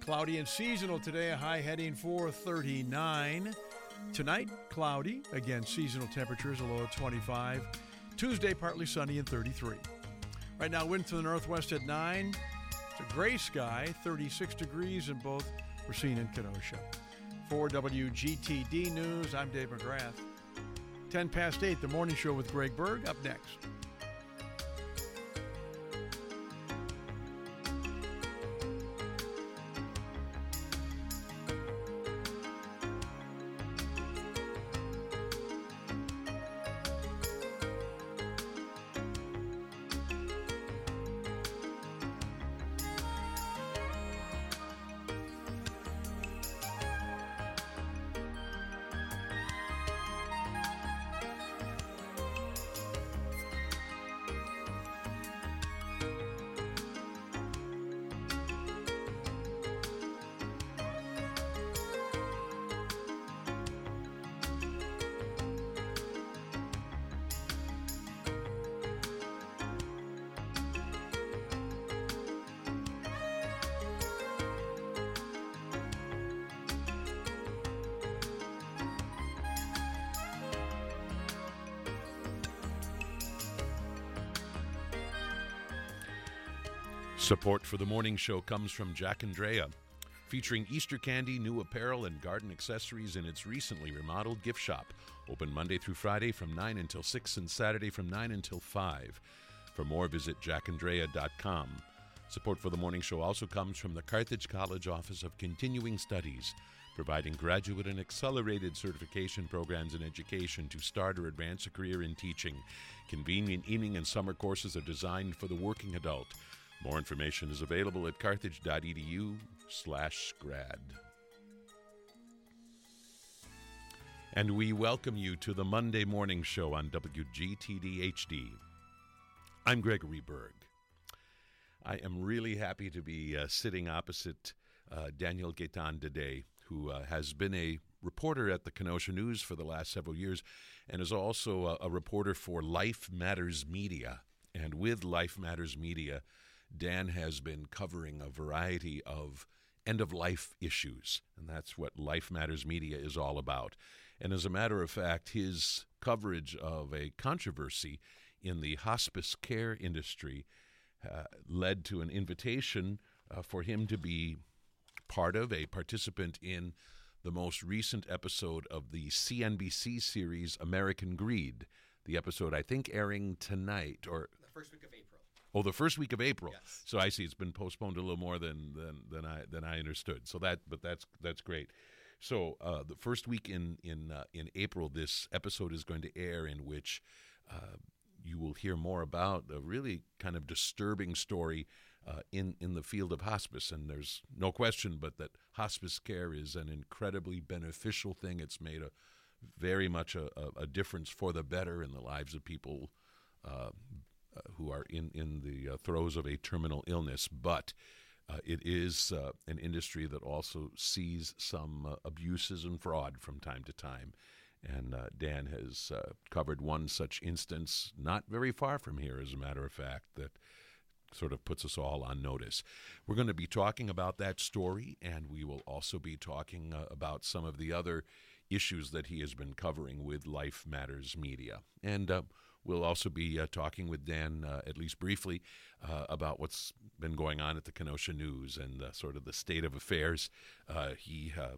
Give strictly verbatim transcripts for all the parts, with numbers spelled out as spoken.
Cloudy and seasonal today, a high heading for thirty-nine. Tonight, cloudy. Again, seasonal temperatures, a low of twenty-five. Tuesday, partly sunny and thirty-three. Right now, wind from the northwest at nine. It's a gray sky, thirty-six degrees in both Racine and Kenosha. For W G T D News, I'm Dave McGrath. ten past eight, the morning show with Greg Berg, up next. Support for the morning show comes from Jack and Drea, featuring Easter candy, new apparel, and garden accessories in its recently remodeled gift shop. Open Monday through Friday from nine until six and Saturday from nine until five. For more, visit jack and drea dot com. Support for the morning show also comes from the Carthage College Office of Continuing Studies, providing graduate and accelerated certification programs in education to start or advance a career in teaching. Convenient evening and summer courses are designed for the working adult. More information is available at carthage.edu slash grad. And we welcome you to the Monday morning show on W G T D H D. I'm Gregory Berg. I am really happy to be uh, sitting opposite uh, Daniel Gaetan today, who uh, has been a reporter at the Kenosha News for the last several years and is also a, a reporter for Life Matters Media. And with Life Matters Media, Dan has been covering a variety of end-of-life issues, and that's what Life Matters Media is all about. And as a matter of fact, his coverage of a controversy in the hospice care industry uh, led to an invitation uh, for him to be part of, a participant in the most recent episode of the C N B C series American Greed. The episode, I think, airing tonight, or the first week of April. Oh, the first week of April. Yes. So I see it's been postponed a little more than than, than I than I understood. So that, but that's that's great. So uh, the first week in in uh, in April, this episode is going to air, in which uh, you will hear more about a really kind of disturbing story uh, in in the field of hospice. And there's no question, but that hospice care is an incredibly beneficial thing. It's made a very much a, a, a difference for the better in the lives of people Uh, Uh, who are in, in the uh, throes of a terminal illness, but uh, it is uh, an industry that also sees some uh, abuses and fraud from time to time. And uh, Dan has uh, covered one such instance not very far from here, as a matter of fact, that sort of puts us all on notice. We're going to be talking about that story, and we will also be talking uh, about some of the other issues that he has been covering with Life Matters Media. And uh, we'll also be uh, talking with Dan, uh, at least briefly, uh, about what's been going on at the Kenosha News and uh, sort of the state of affairs. Uh, he uh,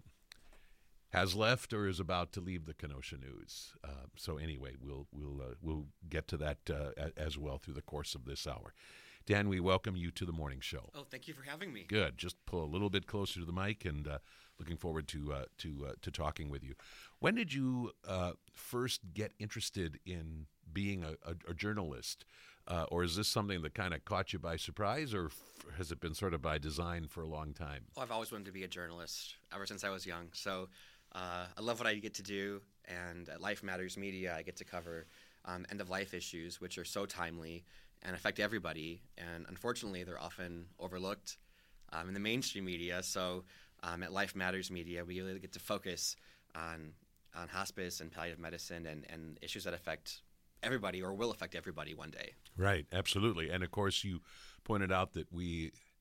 has left or is about to leave the Kenosha News. Uh, so anyway, we'll we'll uh, we'll get to that uh, as well through the course of this hour. Dan, we welcome you to the morning show. Oh, thank you for having me. Good. Just pull a little bit closer to the mic, and uh, looking forward to uh, to uh, to talking with you. When did you uh, first get interested in being a, a, a journalist, uh, or is this something that kind of caught you by surprise, or f- has it been sort of by design for a long time? Well, I've always wanted to be a journalist ever since I was young. So uh, I love what I get to do, and at Life Matters Media, I get to cover um, end-of-life issues, which are so timely and affect everybody. And unfortunately, they're often overlooked um, in the mainstream media. So um, at Life Matters Media, we really get to focus on on hospice and palliative medicine and, and issues that affect everybody or will affect everybody one day. Right, absolutely. And of course, you pointed out that we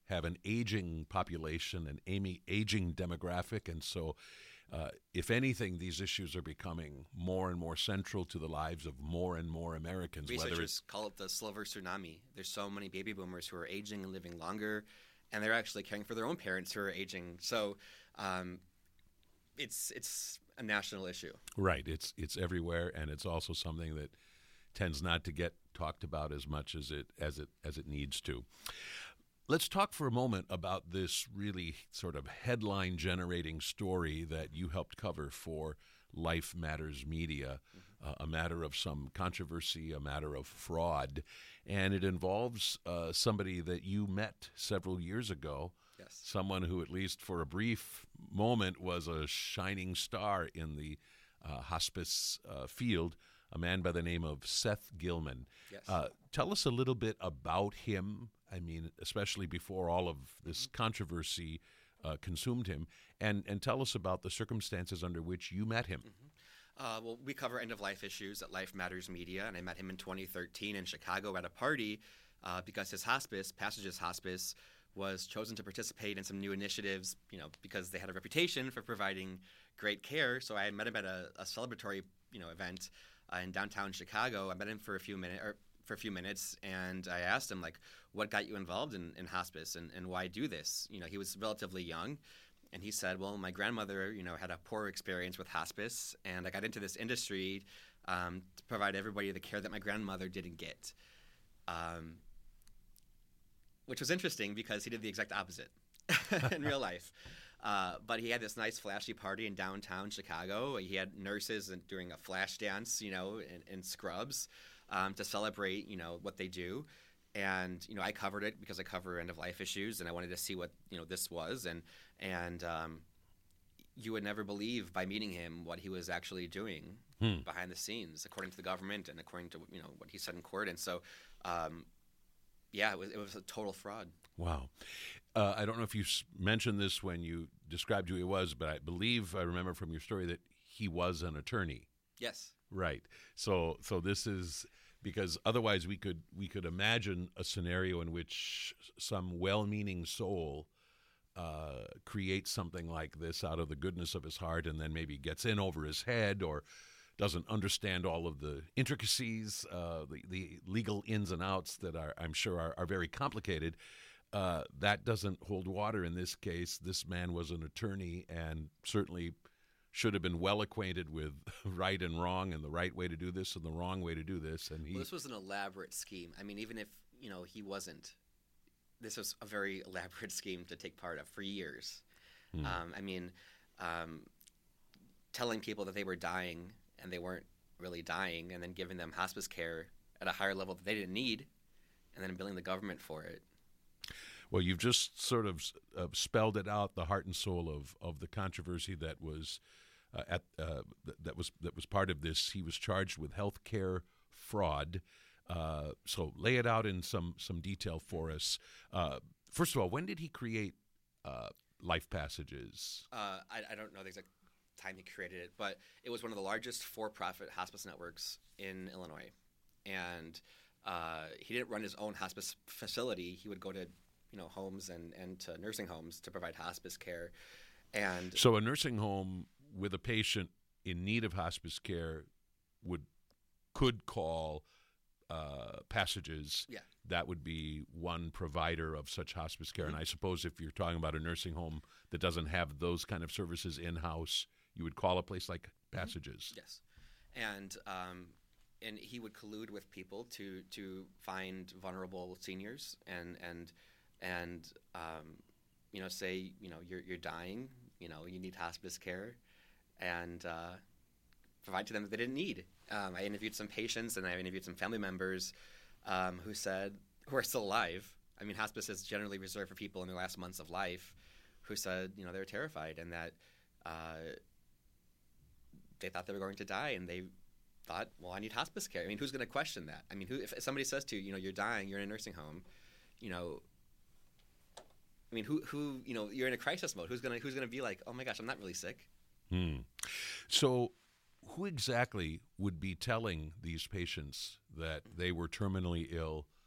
have an aging population, an amy- aging demographic, and so uh, if anything, these issues are becoming more and more central to the lives of more and more Americans. Researchers whether it's call it the silver tsunami. There's so many baby boomers who are aging and living longer, and they're actually caring for their own parents who are aging. So um, it's it's a national issue. right, it's it's everywhere, and it's also something that tends not to get talked about as much as it as it as it needs to. Let's talk for a moment about this really sort of headline-generating story that you helped cover for Life Matters Media, mm-hmm. uh, a matter of some controversy, a matter of fraud, and it involves uh, somebody that you met several years ago, Yes. someone who, at least for a brief moment, was a shining star in the uh, hospice uh, field, a man by the name of Seth Gilman. Yes. Uh, tell us a little bit about him. I mean, especially before all of this controversy uh, consumed him, and, and tell us about the circumstances under which you met him. Mm-hmm. Uh, well, we cover end-of-life issues at Life Matters Media, and I met him in twenty thirteen in Chicago at a party uh, because his hospice, Passages Hospice, was chosen to participate in some new initiatives, you know, because they had a reputation for providing great care. So I met him at a, a celebratory, you know, event uh, in downtown Chicago. I met him for a few minutes, or for a few minutes, and I asked him, like, what got you involved in, in hospice and, and why do this? You know, he was relatively young, and he said, well, my grandmother, you know, had a poor experience with hospice, and I got into this industry um, to provide everybody the care that my grandmother didn't get. Um, which was interesting because he did the exact opposite in real life. Uh, but he had this nice flashy party in downtown Chicago. He had nurses and doing a flash dance, you know, in, in scrubs um, to celebrate, you know, what they do. And, you know, I covered it because I cover end-of-life issues, and I wanted to see what, you know, this was. And, and um, you would never believe by meeting him what he was actually doing hmm. behind the scenes, according to the government and according to, you know, what he said in court. And so, um, yeah, it was, it was a total fraud. Wow. Uh, I don't know if you s- mentioned this when you described who he was, but I believe I remember from your story that he was an attorney. Yes. Right. So so this is because otherwise we could we could imagine a scenario in which some well-meaning soul uh, creates something like this out of the goodness of his heart and then maybe gets in over his head or doesn't understand all of the intricacies, uh, the, the legal ins and outs that are, I'm sure are, are very complicated. Uh, that doesn't hold water in this case. This man was an attorney and certainly should have been well acquainted with right and wrong and the right way to do this and the wrong way to do this. And he, well, this was an elaborate scheme. I mean, even if, you know, he wasn't, this was a very elaborate scheme to take part of for years. Hmm. Um, I mean, um, telling people that they were dying and they weren't really dying, and then giving them hospice care at a higher level that they didn't need, and then billing the government for it. Well, you've just sort of uh, spelled it out, the heart and soul of, of the controversy that was uh, at uh, th- that was that was part of this. He was charged with health care fraud. Uh, so lay it out in some some detail for us. Uh, first of all, when did he create uh, Life Passages? Uh, I, I don't know the exact time he created it, but it was one of the largest for-profit hospice networks in Illinois. And uh, he didn't run his own hospice facility. He would go to, you know, homes and, and to nursing homes to provide hospice care. And so a nursing home with a patient in need of hospice care would could call uh, Passages. Yeah. That would be one provider of such hospice care. Mm-hmm. And I suppose if you're talking about a nursing home that doesn't have those kind of services in-house, you would call a place like Passages. Mm-hmm. Yes. And um, and he would collude with people to to find vulnerable seniors and and and um, you know, say, you know, you're you're dying, you know, you need hospice care, and uh, provide to them that they didn't need. Um, I interviewed some patients and I interviewed some family members um, who said, who are still alive. I mean, hospice is generally reserved for people in their last months of life, who said, you know, they're terrified and that uh, they thought they were going to die, and they thought, well, I need hospice care. I mean, who's going to question that? I mean, who, if somebody says to you, you know, you're dying, you're in a nursing home, you know, I mean, who, who, you know, you're in a crisis mode. Who's gonna, who's gonna be like, oh my gosh, I'm not really sick. Hmm. So, who exactly would be telling these patients that they were terminally ill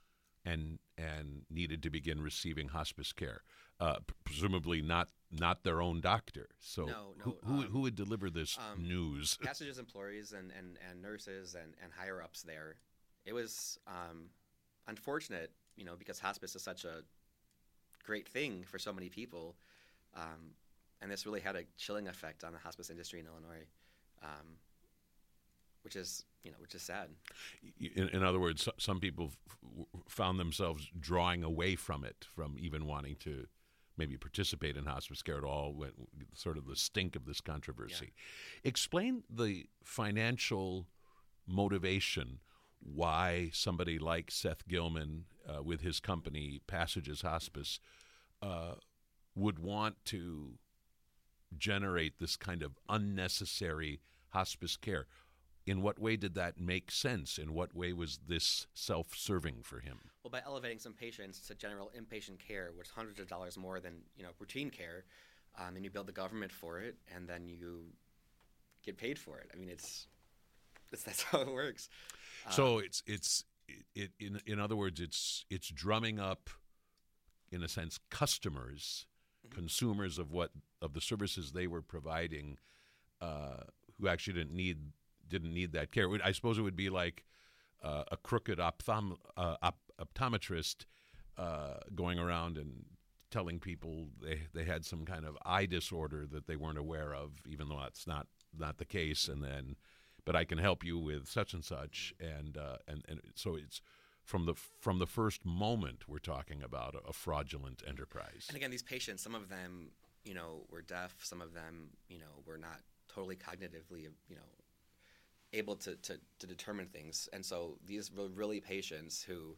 and and needed to begin receiving hospice care. Uh, p- presumably not not their own doctor. So No, no, who who, um, who would deliver this um, news? Passages employees and, and, and nurses and, and higher ups there. It was um, unfortunate, you know, because hospice is such a great thing for so many people, um, and this really had a chilling effect on the hospice industry in Illinois, um, which is you know which is sad. In, in other words, so- some people f- w- found themselves drawing away from it, from even wanting to maybe participate in hospice care at all, when, sort of the stink of this controversy. Explain the financial motivation why somebody like Seth Gilman, uh, with his company Passages Hospice, uh, would want to generate this kind of unnecessary hospice care. In what way did that make sense? In what way was this self-serving for him? Well, by elevating some patients to general inpatient care, which is hundreds of dollars more than you know routine care, um, and you build the government for it, and then you get paid for it. I mean, it's, it's that's how it works. So it's it's it, it in in other words, it's it's drumming up, in a sense, customers, mm-hmm. consumers of what of the services they were providing, uh, who actually didn't need didn't need that care. I suppose it would be like uh, a crooked opthom, uh, op- optometrist uh, going around and telling people they they had some kind of eye disorder that they weren't aware of, even though that's not not the case, and then. But I can help you with such and such, and uh, and and so it's from the from the first moment we're talking about a, a fraudulent enterprise. And again, these patients, some of them, you know, were deaf. Some of them, you know, were not totally cognitively, you know, able to to, to determine things. And so these were really patients who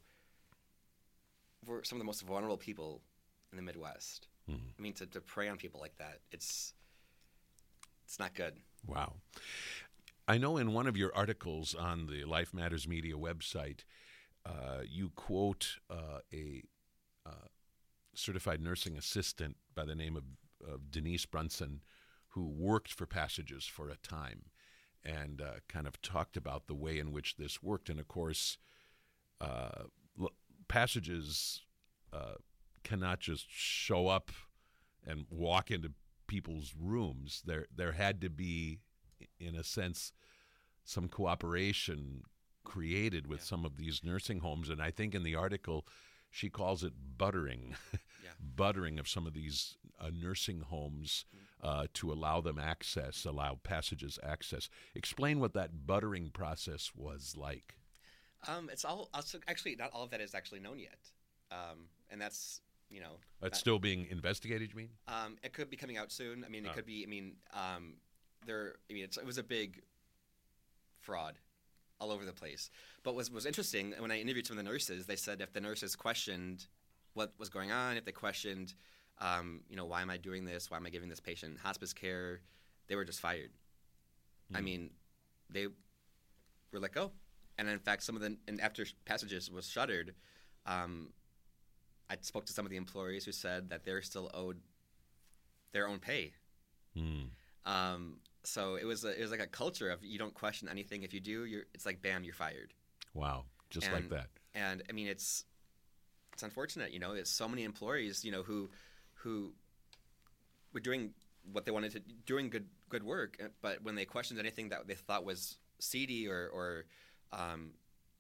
were some of the most vulnerable people in the Midwest. Mm-hmm. I mean, to, to prey on people like that, it's it's not good. Wow. I know in one of your articles on the Life Matters Media website, uh, you quote uh, a uh, certified nursing assistant by the name of, of Denise Brunson, who worked for Passages for a time, and uh, kind of talked about the way in which this worked. And of course, uh, l- Passages uh, cannot just show up and walk into people's rooms. There, there had to be, in a sense, some cooperation created with yeah. some of these nursing homes. And I think in the article, she calls it buttering, yeah. buttering of some of these uh, nursing homes uh, to allow them access, allow Passages access. Explain what that buttering process was like. Um, it's all actually not all of that is actually known yet, um, and that's you know it's that, still being investigated. You mean? Um, it could be coming out soon. I mean, it oh. could be. I mean, um, there. I mean, it's, it was a big fraud all over the place. But what was interesting, when I interviewed some of the nurses, they said if the nurses questioned what was going on, if they questioned, um, you know, why am I doing this? Why am I giving this patient hospice care? They were just fired. Mm. I mean, they were let go. And in fact, some of the, and after Passages was shuttered, um, I spoke to some of the employees who said that they're still owed their own pay. Mm. Um, So it was a, it was like a culture of you don't question anything. If you do, you're it's like bam, you're fired. Wow, just and, like that. And I mean, it's it's unfortunate, you know. There's so many employees, you know, who who were doing what they wanted to, doing good good work, but when they questioned anything that they thought was seedy or or um,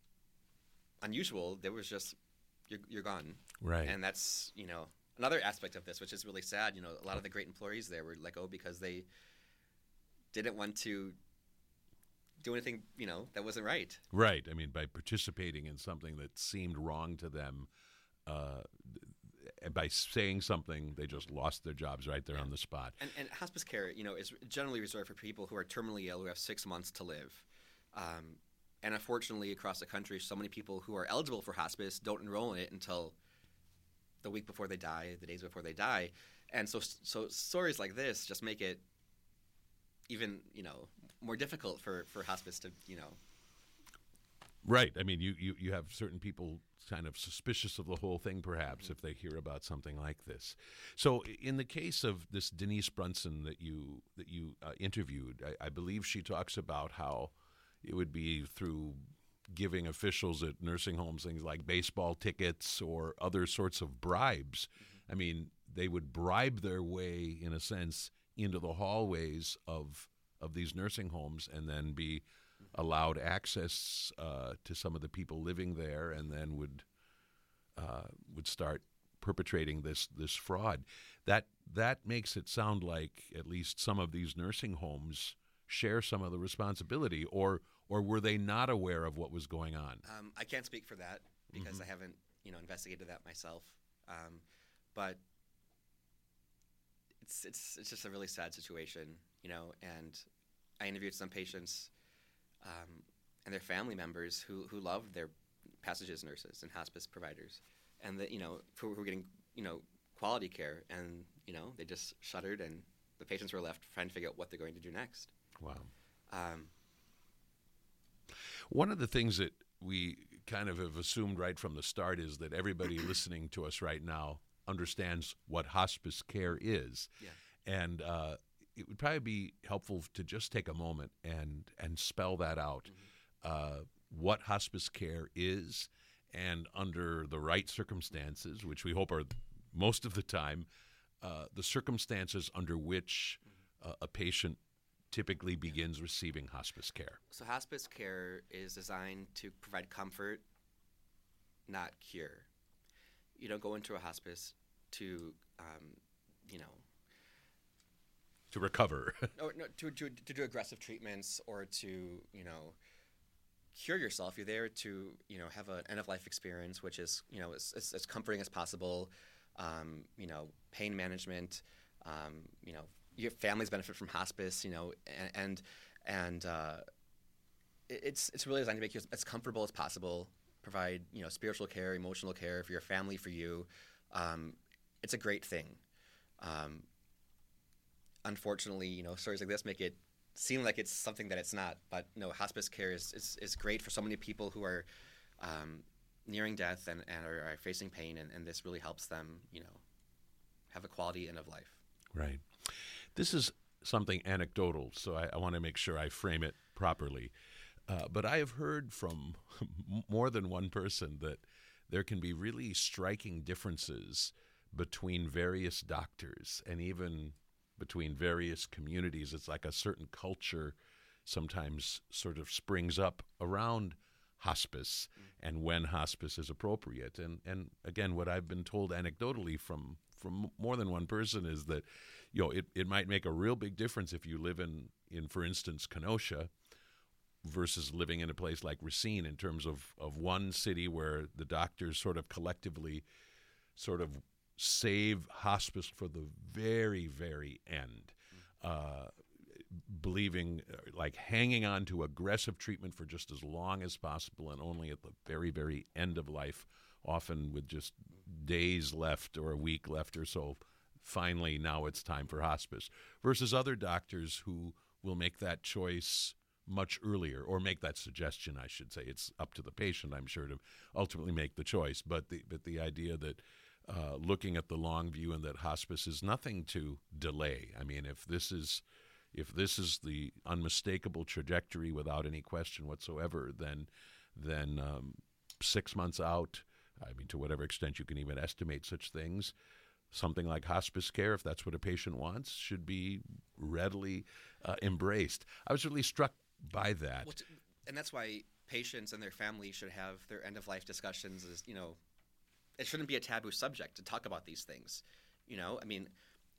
unusual, there was just you're you're gone. Right. And that's you know another aspect of this, which is really sad. You know, a lot of the great employees there were let go because they didn't want to do anything, you know, that wasn't right. Right. I mean, by participating in something that seemed wrong to them, uh, and by saying something, they just lost their jobs right there yeah. on the spot. And, and hospice care, you know, is generally reserved for people who are terminally ill, who have six months to live. Um, and unfortunately, across the country, so many people who are eligible for hospice don't enroll in it until the week before they die, the days before they die. And so, so stories like this just make it even, you know, more difficult for, for hospice to, you know. Right. I mean, you, you, you have certain people kind of suspicious of the whole thing, perhaps, mm-hmm. if they hear about something like this. So in the case of this Denise Brunson that you that you uh, interviewed, I, I believe she talks about how it would be through giving officials at nursing homes things like baseball tickets or other sorts of bribes. Mm-hmm. I mean, they would bribe their way, in a sense, into the hallways of of these nursing homes and then be allowed access uh, to some of the people living there, and then would uh, would start perpetrating this this fraud. That that makes it sound like at least some of these nursing homes share some of the responsibility, or or were they not aware of what was going on? Um, I can't speak for that because mm-hmm. I haven't, you know, investigated that myself. Um, but it's it's it's just a really sad situation, you know. And I interviewed some patients um, and their family members who who loved their passages nurses and hospice providers, and that, you know, who were getting, you know, quality care, and, you know, they just shuttered, and the patients were left trying to figure out what they're going to do next. Wow. Um, One of the things that we kind of have assumed right from the start is that everybody listening to us right now understands what hospice care is. Yeah. And uh, it would probably be helpful to just take a moment and, and spell that out, mm-hmm. uh, what hospice care is, and under the right circumstances, which we hope are most of the time, uh, the circumstances under which uh, a patient typically begins receiving hospice care. So hospice care is designed to provide comfort, not cure. You don't go into a hospice to, um, you know, to recover, or no, to, to to do aggressive treatments or to, you know, cure yourself. You're there to, you know, have an end of life experience, which is, you know, as, as, as comforting as possible. Um, you know, pain management. Um, you know, your families benefit from hospice. You know, and and, and uh, it's it's really designed to make you as comfortable as possible. Provide, you know, spiritual care, emotional care for your family, for you. Um, it's a great thing. Um, unfortunately, you know, stories like this make it seem like it's something that it's not. But no, hospice care is is, is great for so many people who are um, nearing death and, and are, are facing pain, and, and this really helps them, you know, have a quality end of life. Right. This is something anecdotal, so I, I want to make sure I frame it properly. Uh, but I have heard from more than one person that there can be really striking differences between various doctors and even between various communities. It's like a certain culture sometimes sort of springs up around hospice mm-hmm. and when hospice is appropriate. And and again, what I've been told anecdotally from from more than one person is that, you know, it, it might make a real big difference if you live in, in for instance, Kenosha versus living in a place like Racine, in terms of, of one city where the doctors sort of collectively sort of save hospice for the very, very end, uh, believing, like hanging on to aggressive treatment for just as long as possible, and only at the very, very end of life, often with just days left or a week left or so, finally now it's time for hospice, versus other doctors who will make that choice much earlier, or make that suggestion, I should say. It's up to the patient, I'm sure, to ultimately make the choice. But the but the idea that uh, looking at the long view, and that hospice is nothing to delay. I mean, if this is if this is the unmistakable trajectory without any question whatsoever, then then um, six months out, I mean, to whatever extent you can even estimate such things, something like hospice care, if that's what a patient wants, should be readily uh, embraced. I was really struck by that. Well, t- and that's why patients and their families should have their end-of-life discussions. As, you know, it shouldn't be a taboo subject to talk about these things. You know, I mean,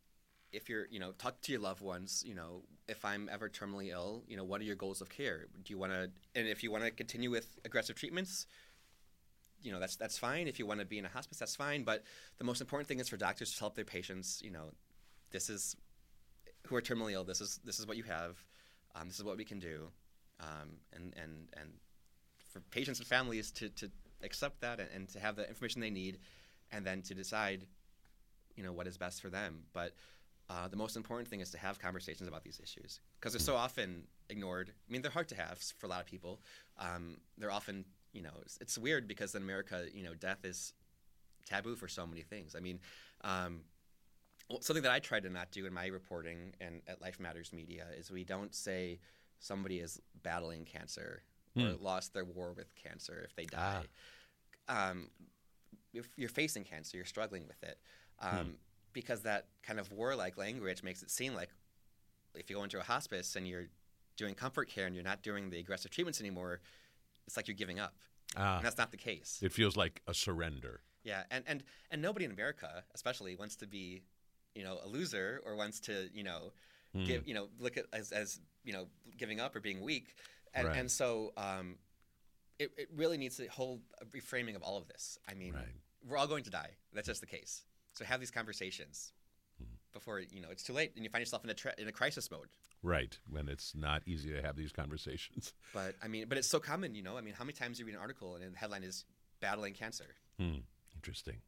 if you're, you know, talk to your loved ones, you know, if I'm ever terminally ill, you know, what are your goals of care? Do you want to, and if you want to continue with aggressive treatments, you know, that's that's fine. If you want to be in a hospice, that's fine. But the most important thing is for doctors to help their patients, you know, this is, who are terminally ill, this is this is what you have. Um, this is what we can do, um, and, and and for patients and families to, to accept that, and, and to have the information they need, and then to decide, you know, what is best for them. But uh, the most important thing is to have conversations about these issues, because they're so often ignored. I mean, they're hard to have for a lot of people. Um, they're often, you know, it's, it's weird because in America, you know, death is taboo for so many things. I mean, um, something that I try to not do in my reporting and at Life Matters Media is we don't say somebody is battling cancer or Hmm. lost their war with cancer if they die. Um, if you're facing cancer, you're struggling with it. Um, Hmm. Because that kind of warlike language makes it seem like if you go into a hospice and you're doing comfort care and you're not doing the aggressive treatments anymore, it's like you're giving up. Ah, And that's not the case. it feels like a surrender. Yeah, and, and, and nobody in America, especially, wants to be, you know, a loser or wants to, you know, Hmm. give, you know, look at as, as you know, giving up or being weak, and Right. and so um, it it really needs to hold a reframing of all of this. I mean, Right. we're all going to die. That's just the case. So have these conversations Hmm. before you know it's too late and you find yourself in a tra- in a crisis mode. Right, when it's not easy to have these conversations. But I mean, but it's so common, you know. I mean, how many times do you read an article and the headline is "Battling Cancer"? Hmm. Interesting.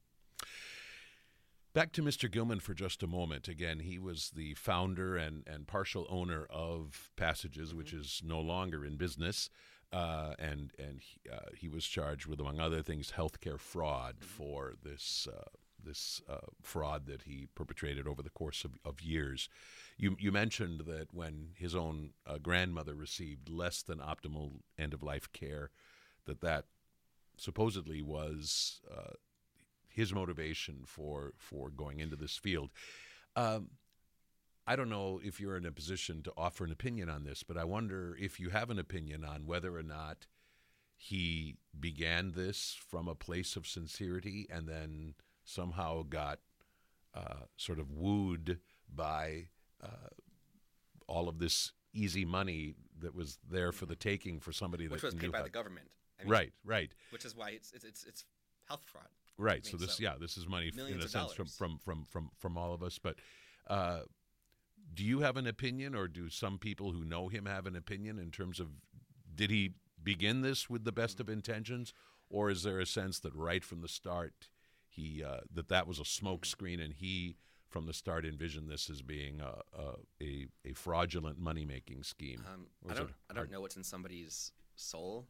Back to Mister Gilman for just a moment. Again, he was the founder and, and partial owner of Passages, Mm-hmm. which is no longer in business. Uh, and and he, uh, he was charged with, among other things, healthcare fraud Mm-hmm. for this uh, this uh, fraud that he perpetrated over the course of, of years. You you mentioned that when his own uh, grandmother received less than optimal end of life care, that that supposedly was uh, his motivation for for going into this field. Um, I don't know if you're in a position to offer an opinion on this, but I wonder if you have an opinion on whether or not he began this from a place of sincerity and then somehow got uh, sort of wooed by uh, all of this easy money that was there for the taking for somebody Which that was knew paid by how- the government. I mean, Right, right. Which is why it's it's it's, it's health fraud. Right. I So mean, this, so yeah, this is money f- in millions a of sense from, dollars. from from from from all of us. But uh, do you have an opinion, or do some people who know him have an opinion in terms of did he begin this with the best of intentions, or is there a sense that right from the start he uh, that that was a smokescreen and he from the start envisioned this as being a a, a, a fraudulent money making scheme? Um, Or I is don't it I hard- don't know what's in somebody's soul.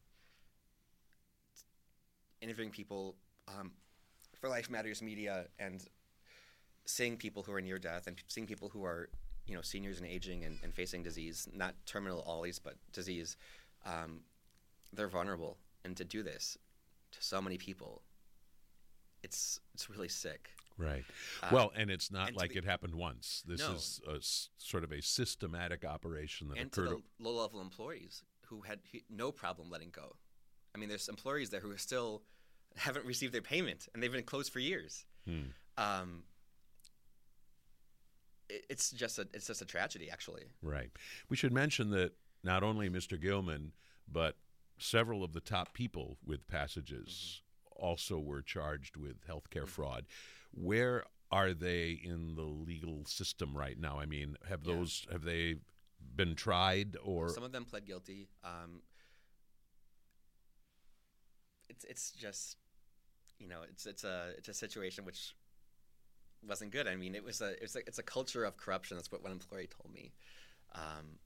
Interviewing people um, for Life Matters Media and seeing people who are near death and seeing people who are, you know, seniors and aging and, and facing disease, not terminal always, but disease, um, they're vulnerable. And to do this to so many people, it's it's really sick. Right. Uh, Well, and it's not and to like the- it happened once. This No. is a s sort of a systematic operation that And to occurred. the low-level employees who had he, no problem letting go. I mean, there's employees there who are still haven't received their payment, and they've been closed for years. Hmm. Um, it, it's just a it's just a tragedy, actually. Right. We should mention that not only Mister Gilman, but several of the top people with Passages also were charged with healthcare fraud. Where are they in the legal system right now? I mean, have Yeah. those have they been tried or Some of them pled guilty. Um, it's it's just, you know, it's it's a it's a situation which wasn't good. I mean, it was a it's a it's a culture of corruption. That's what one employee told me. Um,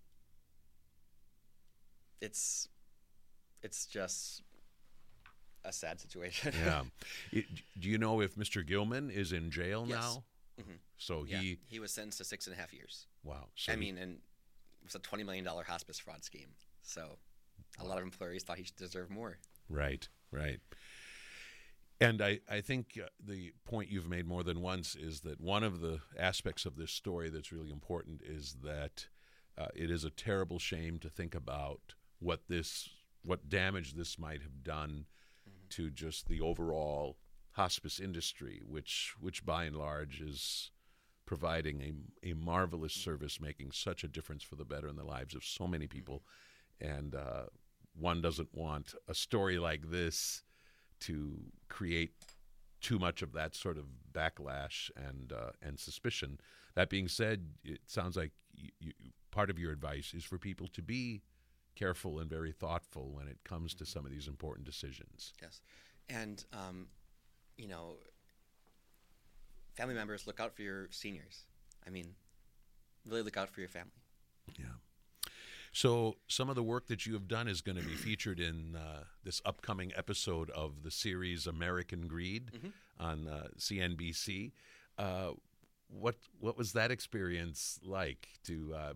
it's it's just a sad situation. yeah? It, do you know if Mister Gilman is in jail Yes. now? Mhm. So Yeah, he he was sentenced to six and a half years. wow. So I he- mean, and it was a twenty million dollar hospice fraud scheme. So a lot of employees thought he should deserve more. Right, right. And I, I think uh, the point you've made more than once is that one of the aspects of this story that's really important is that uh, it is a terrible shame to think about what this, what damage this might have done to just the overall hospice industry, which, which by and large is providing a, a marvelous service, making such a difference for the better in the lives of so many people. And uh, one doesn't want a story like this to create too much of that sort of backlash and uh, and suspicion. That being said, it sounds like you, you, part of your advice is for people to be careful and very thoughtful when it comes to some of these important decisions. Yes, and um, you know, family members, look out for your seniors. I mean, really look out for your family. Yeah. So some of the work that you have done is going to be featured in uh, this upcoming episode of the series American Greed on uh, C N B C. Uh, what what was that experience like to uh,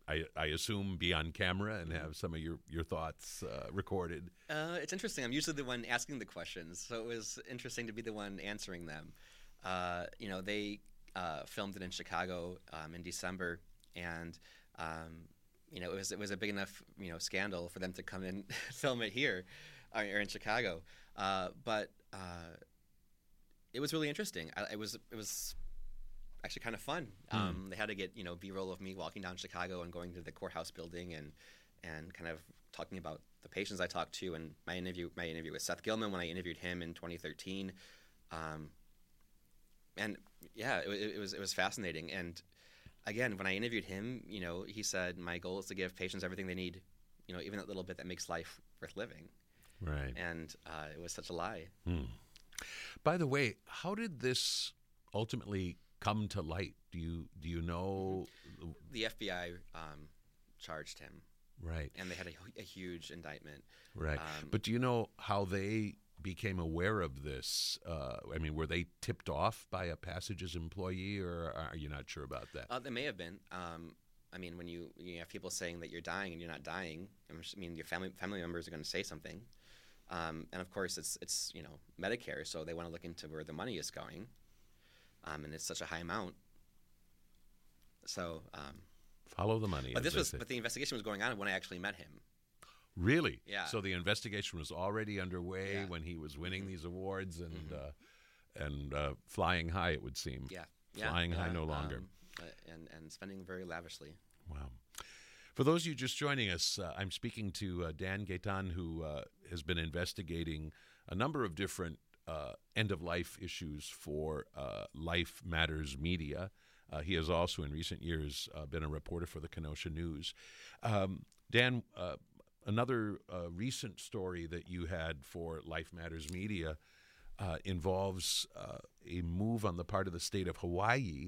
I, I assume, be on camera and have some of your your thoughts uh, recorded. Uh, it's interesting. I'm usually the one asking the questions, so it was interesting to be the one answering them. Uh, you know, they uh, filmed it in Chicago um, in December, and um, you know, it was it was a big enough you know scandal for them to come and film it here, uh, or in Chicago. Uh, but uh, it was really interesting. I, it was it was. actually kind of fun. Mm. Um, they had to get you know B-roll of me walking down Chicago and going to the courthouse building and and kind of talking about the patients I talked to, and my interview my interview with Seth Gilman when I interviewed him in twenty thirteen, um, and yeah, it, it was it was fascinating. And again, when I interviewed him, you know, he said my goal is to give patients everything they need, you know, even that little bit that makes life worth living. Right. And uh, it was such a lie. Hmm. By the way, how did this ultimately come to light? Do you do you know? The F B I um, charged him, Right, and they had a, a huge indictment. right. Um, But do you know how they became aware of this? Uh, I mean, were they tipped off by a Passages employee, or are you not sure about that? Uh, they may have been. Um, I mean, when you you have people saying that you're dying and you're not dying, I mean, your family family members are going to say something, um, and of course, it's it's you know Medicare, so they want to look into where the money is going. Um, and it's such a high amount. So, um, Follow the money. but as this they was, say. but the investigation was going on when I actually met him. Really? Yeah. So the investigation was already underway Yeah. when he was winning Mhm. these awards and Mhm. uh, and uh, flying high. It would seem. Yeah, yeah, Flying high yeah, no longer. um, uh, and and spending very lavishly. Wow. For those of you just joining us, uh, I'm speaking to uh, Dan Gaetan, who uh, has been investigating a number of different uh, end-of-life issues for uh, Life Matters Media. Uh, he has also, in recent years, uh, been a reporter for the Kenosha News. Um, Dan, uh, another uh, recent story that you had for Life Matters Media uh, involves uh, a move on the part of the state of Hawaii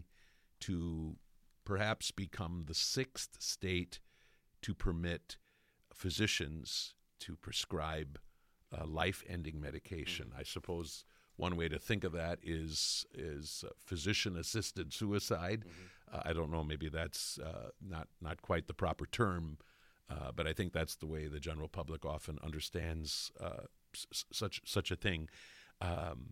to perhaps become the sixth state to permit physicians to prescribe uh, life-ending medication. I suppose one way to think of that is is uh, physician-assisted suicide. Mm-hmm. Uh, I don't know, maybe that's uh, not not quite the proper term, uh, but I think that's the way the general public often understands uh, s- such such a thing. Um,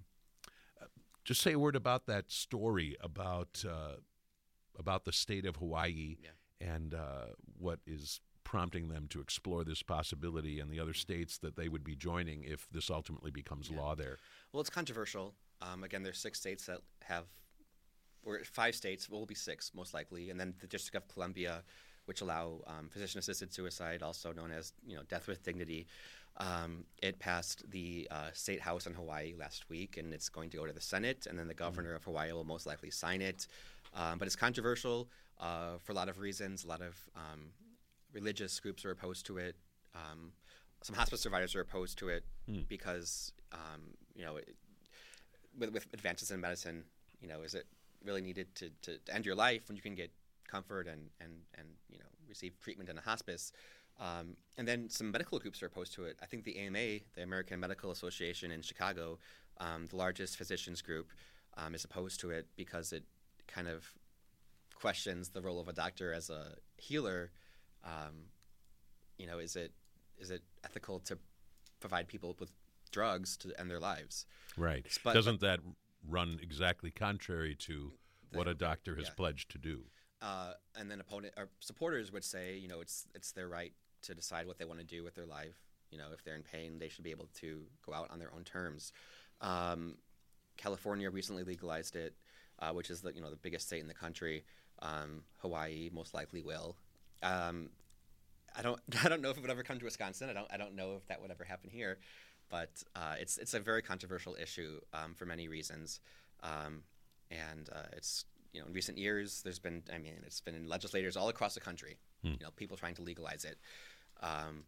just say a word about that story about uh, about the state of Hawaii Yeah. and uh, what is prompting them to explore this possibility and the other states that they would be joining if this ultimately becomes Yeah. law there. Well, it's controversial. Um, again, there's six states that have, or five states, well, will be six most likely, and then the District of Columbia, which allow um, physician-assisted suicide, also known as you know death with dignity. Um, it passed the uh, state house in Hawaii last week, and it's going to go to the Senate, and then the governor mm-hmm. of Hawaii will most likely sign it. Um, but it's controversial uh, for a lot of reasons. A lot of um, religious groups are opposed to it. Um, some hospice providers are opposed to it mm. because um, you know it, with, with advances in medicine, you know, is it really needed to, to, to end your life when you can get comfort and, and, and you know receive treatment in a hospice? Um, and then some medical groups are opposed to it. I think the A M A, the American Medical Association in Chicago, um, the largest physicians group, um, is opposed to it because it kind of questions the role of a doctor as a healer. Um, you know, is it is it ethical to provide people with drugs to end their lives? Right. But, Doesn't that run exactly contrary to the, what a doctor has yeah. pledged to do? Uh, and then opponent or supporters would say, you know, it's it's their right to decide what they want to do with their life. You know, if they're in pain, they should be able to go out on their own terms. Um, California recently legalized it, uh, which is the you know the biggest state in the country. Um, Hawaii most likely will. Um, I don't I don't know if it would ever come to Wisconsin. I don't I don't know if that would ever happen here, but uh, it's it's a very controversial issue um, for many reasons, um, and uh, it's you know in recent years there's been I mean it's been in legislators all across the country, hmm. you know people trying to legalize it, um,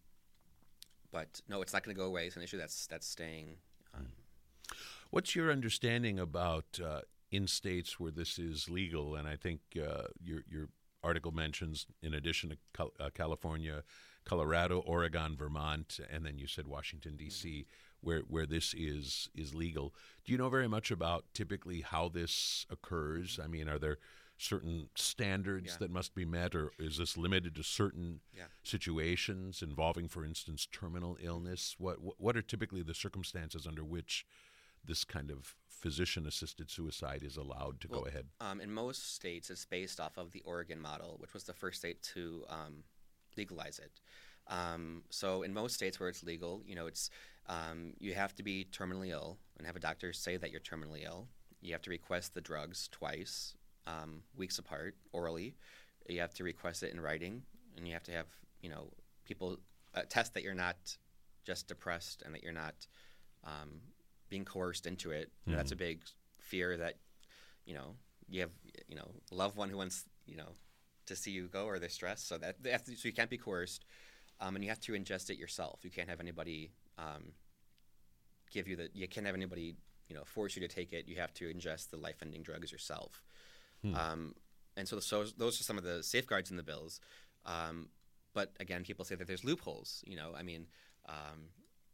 but no, it's not going to go away. It's an issue that's that's staying. Um, What's your understanding about uh, in states where this is legal? And I think uh, your your article mentions, in addition to Cal- uh, California, Colorado, Oregon, Vermont, and then you said Washington, D C, mm-hmm. where where this is is legal. Do you know very much about typically how this occurs? I mean, are there certain standards Yeah. that must be met, or is this limited to certain Yeah. situations involving, for instance, terminal illness? What what what are typically the circumstances under which this kind of physician-assisted suicide is allowed to Well, go ahead? Um, in most states, it's based off of the Oregon model, which was the first state to um, legalize it. Um, so in most states where it's legal, you know, it's um, you have to be terminally ill and have a doctor say that you're terminally ill. You have to request the drugs twice, um, weeks apart, orally. You have to request it in writing, and you have to have, you know, people attest that you're not just depressed and that you're not um, being coerced into it. You know, that's a big fear that, you know, you have, you know, a loved one who wants, you know, to see you go, or they're stressed. So that they have to, so you can't be coerced, um, and you have to ingest it yourself. You can't have anybody um, give you the. You can't have anybody, you know, force you to take it. You have to ingest the life-ending drugs yourself. Hmm. Um, and so, so those are some of the safeguards in the bills. Um, but again, people say that there's loopholes. You know, I mean, um,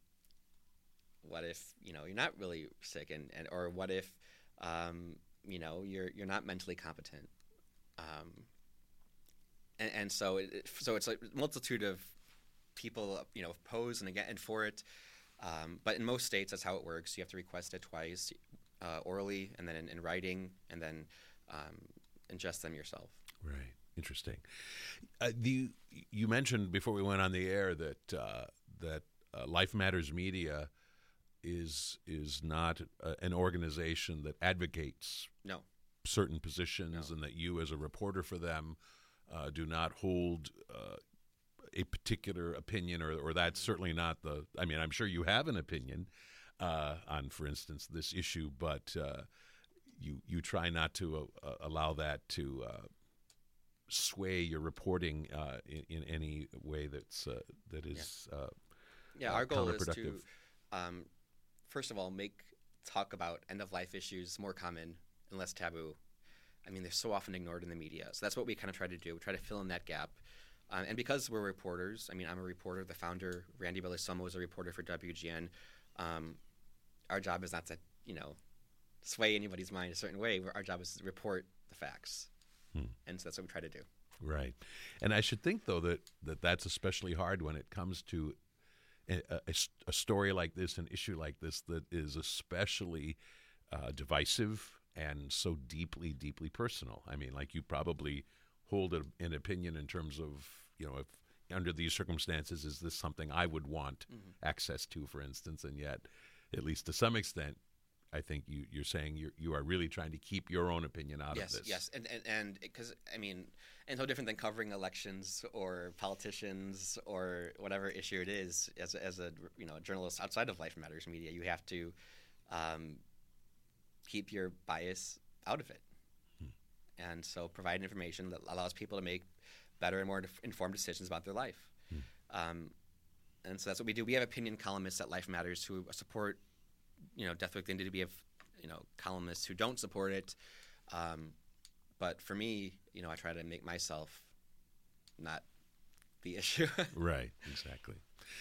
what if, you know, you're not really sick, and, and or what if, um, you know, you're you're not mentally competent. Um, and, and so, it, so it's a multitude of people, you know, oppose and again and for it. Um, but in most states, that's how it works. You have to request it twice, uh, orally, and then in, in writing, and then um, ingest them yourself. Right. Interesting. Uh, the you mentioned before we went on the air that uh, that uh, Life Matters Media is is not uh, an organization that advocates No. certain positions, No. and that you, as a reporter for them, uh, do not hold uh, a particular opinion, or or that's certainly not the. I mean, I'm sure you have an opinion uh, on, for instance, this issue, but uh, you you try not to uh, allow that to uh, sway your reporting uh, in, in any way that's uh, that is Yeah, uh, yeah uh, our goal is to, counterproductive. um, first of all, make talk about end-of-life issues more common and less taboo. I mean, they're so often ignored in the media. So that's what we kind of try to do. We try to fill in that gap. Um, and because we're reporters, I mean, I'm a reporter. The founder, Randy Bellisomo, is a reporter for W G N. Um, our job is not to, you know, sway anybody's mind a certain way. Our job is to report the facts. Hmm. And so that's what we try to do. Right. And I should think, though, that, that that's especially hard when it comes to a, a, a story like this, an issue like this, that is especially uh, divisive and so deeply, deeply personal. I mean, like, you probably hold a, an opinion in terms of, you know, if under these circumstances, is this something I would want Mm-hmm. access to, for instance, and yet, at least to some extent, I think you, you're saying you're, you are really trying to keep your own opinion out yes, of this. Yes, and and and because I mean, and no different than covering elections or politicians or whatever issue it is. As a, as a you know a journalist outside of Life Matters Media, you have to um, keep your bias out of it, hmm. and so provide information that allows people to make better and more informed decisions about their life. Hmm. Um, and so that's what we do. We have opinion columnists at Life Matters who support, you know, Death with Dignity. We have, you know, columnists who don't support it. Um, but for me, you know, I try to make myself not the issue. Right, exactly.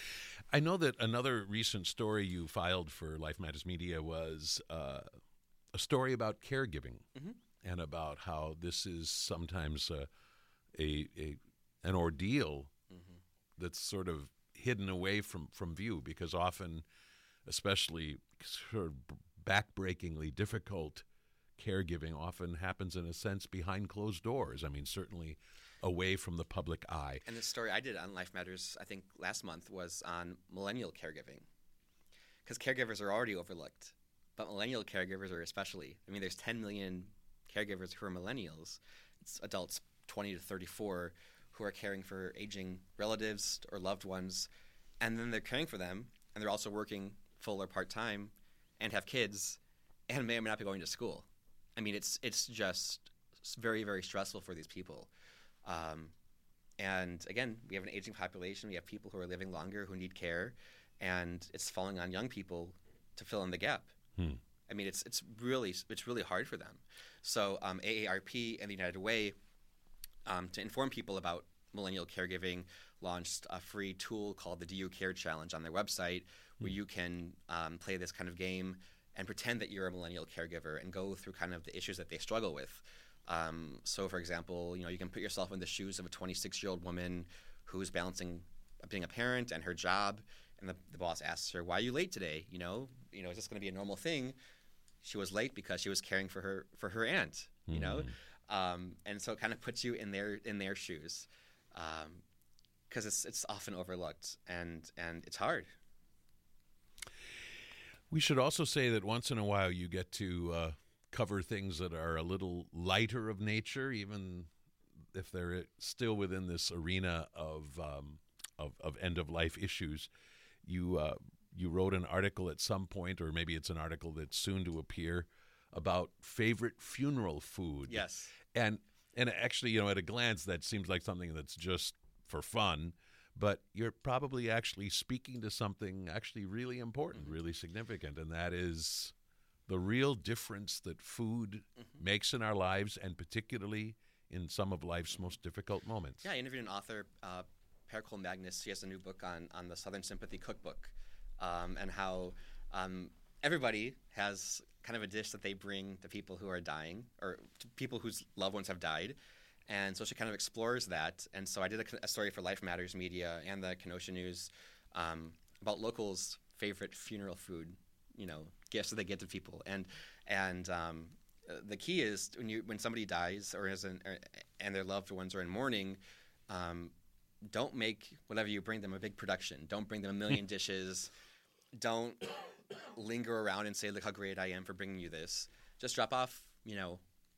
I know that another recent story you filed for Life Matters Media was uh, a story about caregiving, mm-hmm. and about how this is sometimes uh, a, a an ordeal, mm-hmm. that's sort of hidden away from, from view, because often, especially sort of backbreakingly difficult caregiving often happens, in a sense, behind closed doors. I mean, certainly away from the public eye. And the story I did on Life Matters, I think last month, was on millennial caregiving, because caregivers are already overlooked, but millennial caregivers are especially. I mean, there's ten million caregivers who are millennials. It's adults twenty to thirty-four who are caring for aging relatives or loved ones, and then they're caring for them, and they're also working full or part-time and have kids and may or may not be going to school. I mean, it's it's just very, very stressful for these people. Um, and again, we have an aging population. We have people who are living longer who need care, and it's falling on young people to fill in the gap. Hmm. I mean, it's it's really it's really hard for them. So um, A A R P and the United Way, um, to inform people about millennial caregiving, launched a free tool called the Do You Care Challenge on their website, where you can um, play this kind of game and pretend that you're a millennial caregiver and go through kind of the issues that they struggle with. Um, so, for example, you know, you can put yourself in the shoes of a twenty-six-year-old woman who's balancing being a parent and her job, and the, the boss asks her, "Why are you late today? You know, you know, is this going to be a normal thing?" She was late because she was caring for her for her aunt. You mm. know, um, and so it kind of puts you in their in their shoes, because um, it's it's often overlooked and and it's hard. We should also say that once in a while you get to uh, cover things that are a little lighter of nature, even if they're still within this arena of um, of, of end-of-life issues. You uh, you wrote an article at some point, or maybe it's an article that's soon to appear, about favorite funeral food. Yes. And and actually, you know, at a glance, that seems like something that's just for fun. But you're probably actually speaking to something actually really important, mm-hmm. really significant, and that is the real difference that food mm-hmm. makes in our lives, and particularly in some of life's most difficult moments. Yeah, I interviewed an author, uh, Pericole Magnus. He has a new book on, on the Southern Sympathy Cookbook, um, and how um, everybody has kind of a dish that they bring to people who are dying, or to people whose loved ones have died. And so she kind of explores that. And so I did a, a story for Life Matters Media and the Kenosha News um, about locals' favorite funeral food, you know, gifts that they get to people. And and um, the key is when you when somebody dies or is in, or, and their loved ones are in mourning, um, don't make whatever you bring them a big production. Don't bring them a million dishes. Don't linger around and say, "Look how great I am for bringing you this." Just drop off, you know,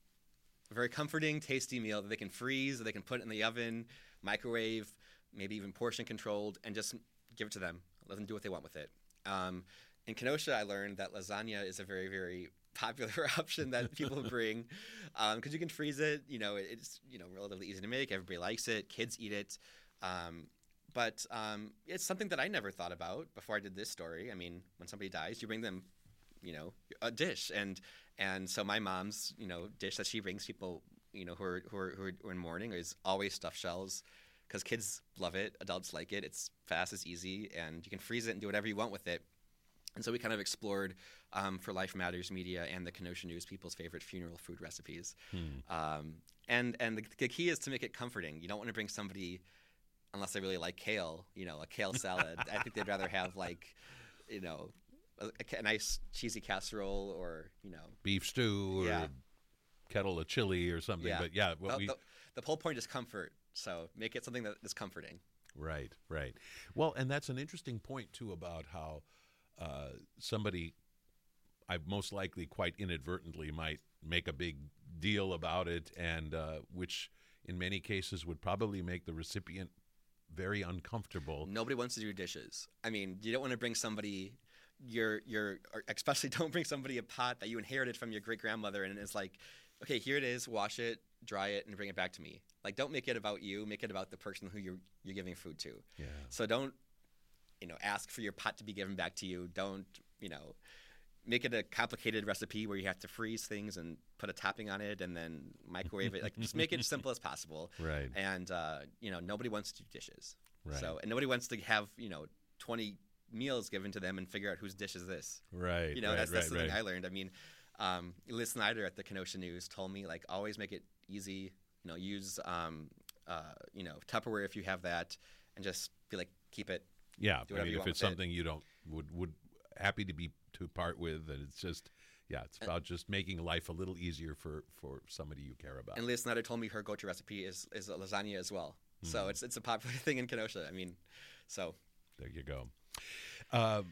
a very comforting, tasty meal that they can freeze, that they can put in the oven, microwave, maybe even portion controlled, and just give it to them. Let them do what they want with it. Um, in Kenosha, I learned that lasagna is a very, very popular option that people bring because um, you can freeze it. You know, it's you know relatively easy to make. Everybody likes it. Kids eat it. Um, but um, it's something that I never thought about before I did this story. I mean, when somebody dies, you bring them, you know, a dish, and and so my mom's, you know, dish that she brings people, you know, who are who are, who are in mourning is always stuffed shells, because kids love it, adults like it. It's fast, it's easy, and you can freeze it and do whatever you want with it. And so we kind of explored um, for Life Matters Media and the Kenosha News people's favorite funeral food recipes. Hmm. Um, and and the, the key is to make it comforting. You don't want to bring somebody, unless they really like kale, you know, a kale salad. I think they'd rather have like, you know, a, a nice cheesy casserole or, you know. Beef stew or yeah. kettle of chili or something. Yeah. But yeah, what the, we... the, the whole point is comfort. So make it something that is comforting. Right, right. Well, and that's an interesting point, too, about how uh, somebody, I most likely quite inadvertently, might make a big deal about it, and uh, which in many cases would probably make the recipient very uncomfortable. Nobody wants to do dishes. I mean, you don't want to bring somebody your your or especially don't bring somebody a pot that you inherited from your great grandmother, and it's like, okay, here it is, wash it, dry it, and bring it back to me. Like, don't make it about you. Make it about the person who you're you're giving food to. Yeah. So don't, you know, ask for your pot to be given back to you. Don't, you know, make it a complicated recipe where you have to freeze things and put a topping on it and then microwave it. Like, just make it as simple as possible. Right. And uh, you know, nobody wants to do dishes. Right. So, and nobody wants to have, you know, twenty meals given to them and figure out whose dish is this. Right. You know, right, that's that's right, the thing right. I learned. I mean, um, Liz Snyder at the Kenosha News told me, like, always make it easy. You know, use um, uh, you know, Tupperware if you have that, and just be like, keep it. Yeah, do I mean, you if want it's with something it. you don't would would happy to be to part with, and it's just yeah, it's about just making life a little easier for, for somebody you care about. And Liz Snyder told me her go-to recipe is is a lasagna as well. Mm. So it's it's a popular thing in Kenosha. I mean, so there you go. Uh,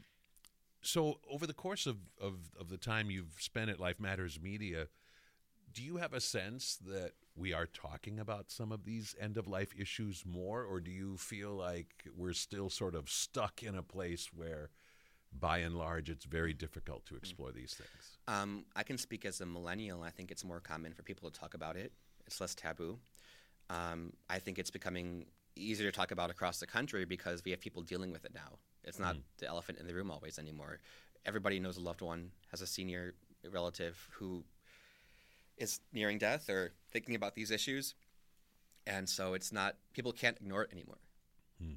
so over the course of, of, of the time you've spent at Life Matters Media, do you have a sense that we are talking about some of these end-of-life issues more, or do you feel like we're still sort of stuck in a place where, by and large, it's very difficult to explore these things? Um, I can speak as a millennial. I think it's more common for people to talk about it. It's less taboo. Um, I think it's becoming easier to talk about across the country because we have people dealing with it now. It's not mm. the elephant in the room always anymore. Everybody knows a loved one, has a senior relative who is nearing death or thinking about these issues. And so it's not, people can't ignore it anymore. Mm.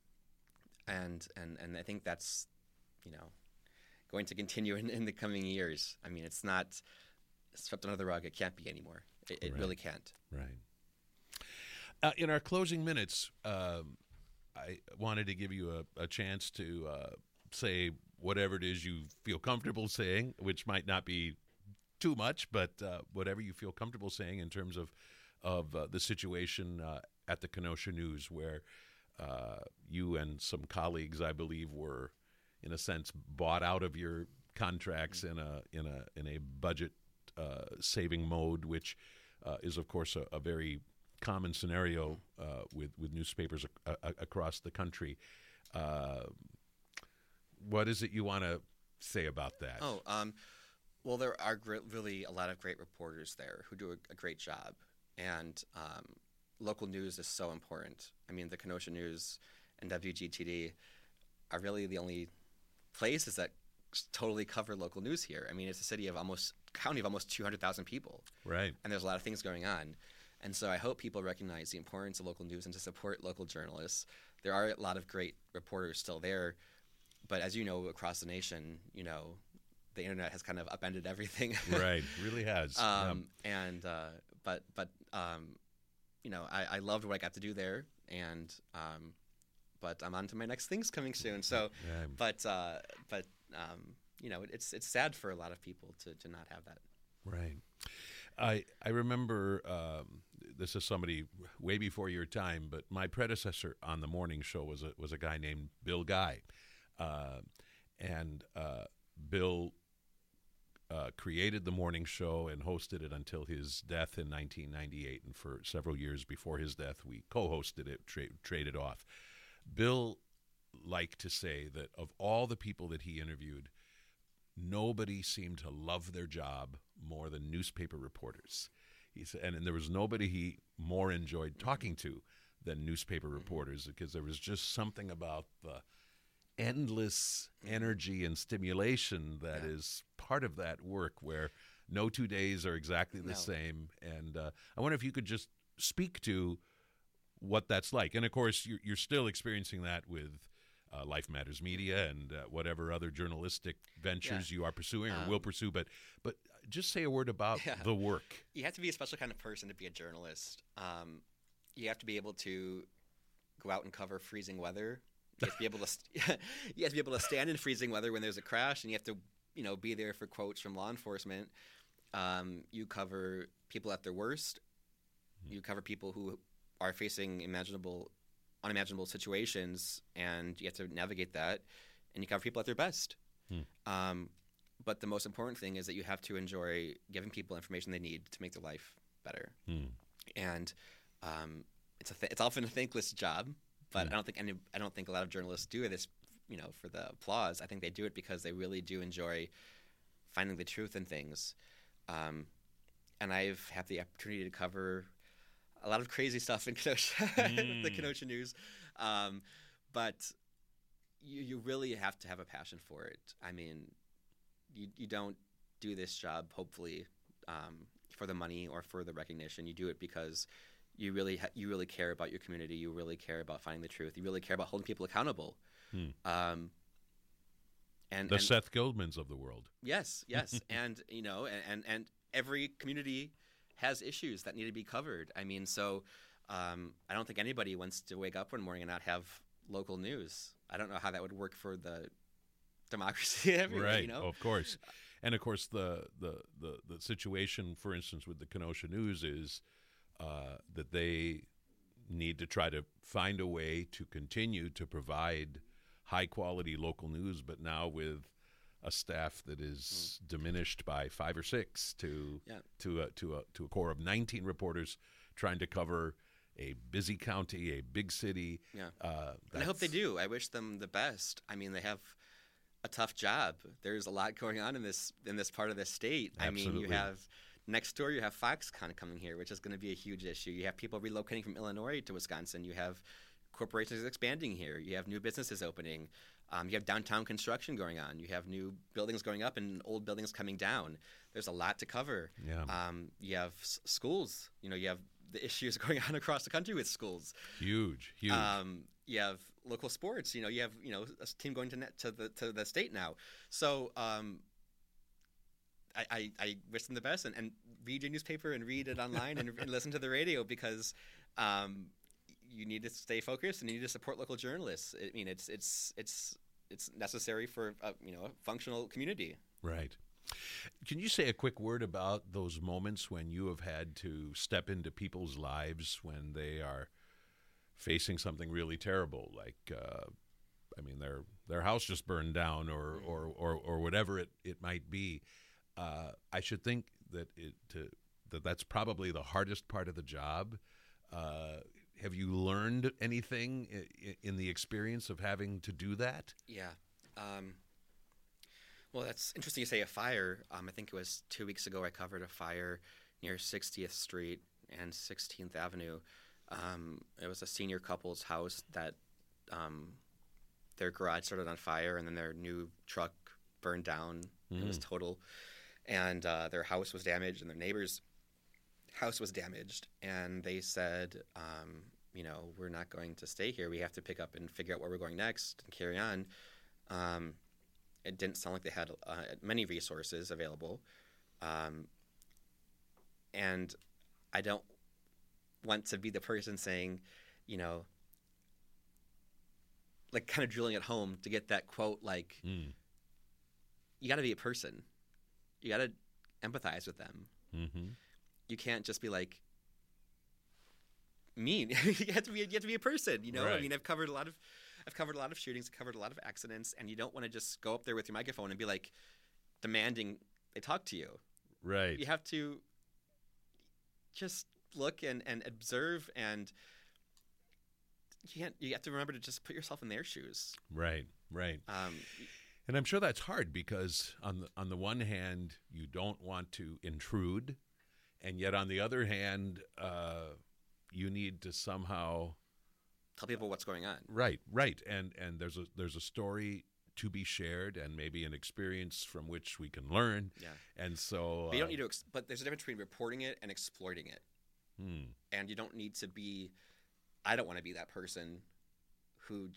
And, and, and I think that's, you know, going to continue in, in the coming years. I mean, it's not swept under the rug. It can't be anymore. It, it Right. really can't. Right. Uh, in our closing minutes, um, I wanted to give you a, a chance to uh, say whatever it is you feel comfortable saying, which might not be too much, but uh, whatever you feel comfortable saying in terms of of uh, the situation uh, at the Kenosha News, where uh, you and some colleagues, I believe, were in a sense bought out of your contracts in a in a in a budget uh, saving mode, which uh, is of course a, a very common scenario uh, with with newspapers a, a, across the country. Uh, what is it you want to say about that? Oh, um, well, there are gr- really a lot of great reporters there who do a, a great job, and um, local news is so important. I mean, the Kenosha News and W G T D are really the only places that totally cover local news here. I mean, it's a city of almost county of almost two hundred thousand people, Right. and there's a lot of things going on. And so I hope people recognize the importance of local news and to support local journalists. There are a lot of great reporters still there, but as you know, across the nation, you know, the internet has kind of upended everything. Right. Really has. um, and uh, but but um, you know, I, I loved what I got to do there, and um, but I'm on to my next things coming soon. So, Yeah. but uh, but um, you know, it's it's sad for a lot of people to to not have that. Right. I I remember um, this is somebody way before your time, but my predecessor on the morning show was a was a guy named Bill Guy, uh, and uh, Bill uh, created the morning show and hosted it until his death in nineteen ninety-eight, and for several years before his death, we co-hosted it, tra- traded off. Bill liked to say that of all the people that he interviewed, nobody seemed to love their job more than newspaper reporters. He said, and, and there was nobody he more enjoyed talking to than newspaper reporters, because there was just something about the endless energy and stimulation that Yeah. is part of that work, where no two days are exactly the No. same. And uh, I wonder if you could just speak to what that's like. And of course, you're, you're still experiencing that with uh, Life Matters Media and uh, whatever other journalistic ventures you are pursuing or will Um, pursue. But but just say a word about Yeah. the work. You have to be a special kind of person to be a journalist. Um, you have to be able to go out and cover freezing weather. You have to be able to st- you have to be able to stand in freezing weather when there's a crash, and you have to you know be there for quotes from law enforcement. Um, you cover people at their worst. You cover people who are facing imaginable, unimaginable situations, and you have to navigate that. And you cover people at their best. Hmm. Um, but the most important thing is that you have to enjoy giving people information they need to make their life better. Hmm. And um, it's a th- it's often a thankless job, but Hmm. I don't think any I don't think a lot of journalists do this, you know, for the applause. I think they do it because they really do enjoy finding the truth in things. Um, and I've had the opportunity to cover a lot of crazy stuff in Kenosha, Mm. the Kenosha News, um, but you you really have to have a passion for it. I mean, you you don't do this job hopefully um, for the money or for the recognition. You do it because you really ha- you really care about your community. You really care about finding the truth. You really care about holding people accountable. Hmm. Um, and, The and Seth Goldmans of the world. yes, yes, and you know, and, and and every community has issues that need to be covered. I mean, so um, I don't think anybody wants to wake up one morning and not have local news. I don't know how that would work for the democracy everywhere. Right, You know, of course. And of course, the, the, the, the situation, for instance, with the Kenosha News is uh, that they need to try to find a way to continue to provide high-quality local news, but now with a staff that is mm. diminished by five or six to Yeah. to a, to a to a core of nineteen reporters trying to cover a busy county, a big city. Yeah. Uh, and I hope they that's- do. I wish them the best. I mean, they have a tough job. There's a lot going on in this in this part of the state. I mean, you Absolutely. have next door, you have Foxconn coming here, which is going to be a huge issue. You have people relocating from Illinois to Wisconsin. You have corporations expanding here. You have new businesses opening. Um, you have downtown construction going on. You have new buildings going up and old buildings coming down. There's a lot to cover. Yeah. Um, you have s- schools. You know, you have the issues going on across the country with schools. Huge, huge. Um, you have local sports. You know, you have you know a team going to net to the to the state now. So um, I, I, I wish them the best, and, and read your newspaper and read it online and, and listen to the radio, because um, you need to stay focused and you need to support local journalists. I mean, it's it's it's it's necessary for a, you know a functional community. Right. Can you say a quick word about those moments when you have had to step into people's lives when they are facing something really terrible, like uh, I mean, their their house just burned down, or or or, or whatever it, it might be? Uh, I should think that it to, that that's probably the hardest part of the job. Uh, have you learned anything in, in the experience of having to do that? Yeah. Um, well, that's interesting you say a fire. Um, I think it was two weeks ago I covered a fire near sixtieth Street and sixteenth Avenue. Um, it was a senior couple's house that um, their garage started on fire, and then their new truck burned down. Mm. It was total. And uh, their house was damaged, and their neighbor's house was damaged. And they said, um, you know, we're not going to stay here. We have to pick up and figure out where we're going next and carry on. Um, it didn't sound like they had uh, many resources available. Um, and I don't want to be the person saying, you know, like kind of drilling it home to get that quote, like, mm. you got to be a person. You got to empathize with them. Mm-hmm. You can't just be like mean. you have to be. You have to be a person. You know. Right. I mean, I've covered a lot of, I've covered a lot of shootings. I've covered a lot of accidents, and you don't want to just go up there with your microphone and be like demanding they talk to you. Right. You have to just look and, and observe, and you can't. You have to remember to just put yourself in their shoes. Right. Right. Um, And I'm sure that's hard, because on the, on the one hand, you don't want to intrude, and yet on the other hand, uh, you need to somehow tell people what's going on. Right, right, and and there's a there's a story to be shared, and maybe an experience from which we can learn. Yeah, and so but you don't need to. Ex- but there's a difference between reporting it and exploiting it. Hmm. And you don't need to be. I don't want to be that person who.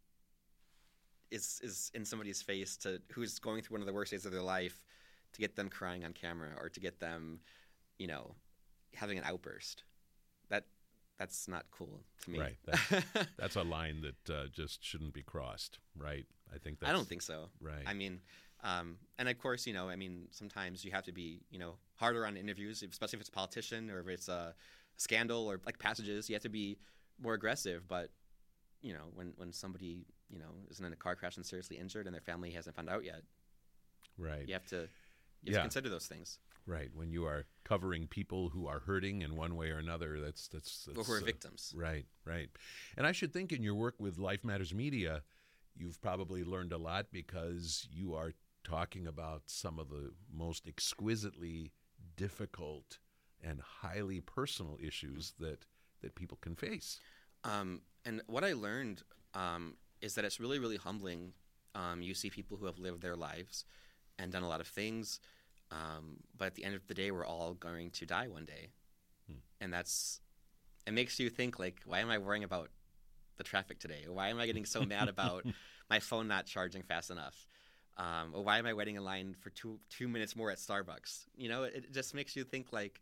Is is in somebody's face to who's going through one of the worst days of their life, to get them crying on camera, or to get them, you know, having an outburst. That that's not cool to me. Right. That's, that's a line that uh, just shouldn't be crossed. Right. I think. That's, I don't think so. Right. I mean, um, and of course, you know, I mean, sometimes you have to be, you know, harder on interviews, especially if it's a politician or if it's a scandal or like passages. You have to be more aggressive, but. You know, when, when somebody, you know, is in a car crash and seriously injured and their family hasn't found out yet. Right. You have to, you have yeah. to consider those things. Right. When you are covering people who are hurting in one way or another, that's, that's, that's or who are uh, victims. Right. Right. And I should think in your work with Life Matters Media, you've probably learned a lot, because you are talking about some of the most exquisitely difficult and highly personal issues that, that people can face. Um, and what I learned um, is that it's really, really humbling. Um, you see people who have lived their lives and done a lot of things, um, but at the end of the day, we're all going to die one day. Hmm. And that's it makes you think, like, why am I worrying about the traffic today? Or why am I getting so mad about my phone not charging fast enough? Um, or why am I waiting in line for two two minutes more at Starbucks? You know, it, it just makes you think, like,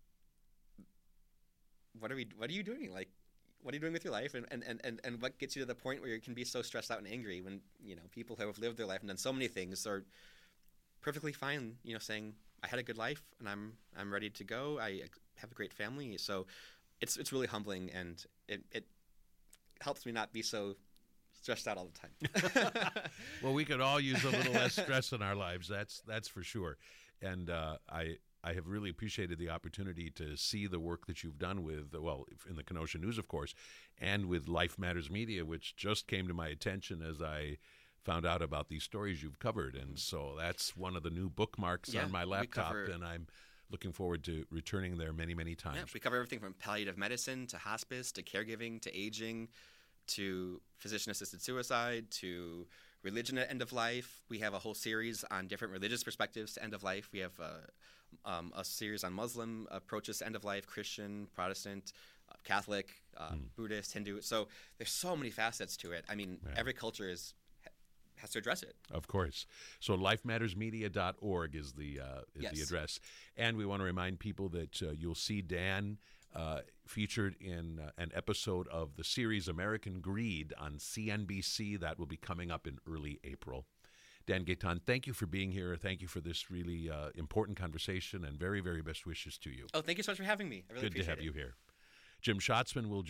what are we? What are you doing? Like. What are you doing with your life, and, and, and, and what gets you to the point where you can be so stressed out and angry when, you know, people who have lived their life and done so many things are perfectly fine, you know, saying, I had a good life and I'm I'm ready to go. I have a great family. So it's it's really humbling, and it, it helps me not be so stressed out all the time. Well, we could all use a little less stress in our lives. That's that's for sure. And uh, I I have really appreciated the opportunity to see the work that you've done with, well, in the Kenosha News, of course, and with Life Matters Media, which just came to my attention as I found out about these stories you've covered. And so that's one of the new bookmarks yeah, on my laptop, cover, and I'm looking forward to returning there many, many times. Yeah, we cover everything from palliative medicine to hospice to caregiving to aging to physician-assisted suicide to religion at end of life. We have a whole series on different religious perspectives to end of life. We have a, um, a series on Muslim approaches to end of life, Christian, Protestant, uh, Catholic, uh, mm. Buddhist, Hindu. So there's so many facets to it. I mean, yeah. every culture is has to address it. Of course. So life matters media dot org is the uh, is Yes. the address. And we want to remind people that uh, you'll see Dan uh, featured in uh, an episode of the series American Greed on C N B C. That will be coming up in early April. Dan Gaitan, thank you for being here. Thank you for this really uh, important conversation, and very, very best wishes to you. Oh, thank you so much for having me. I really Good to appreciate have it. you here. Jim Schatzman will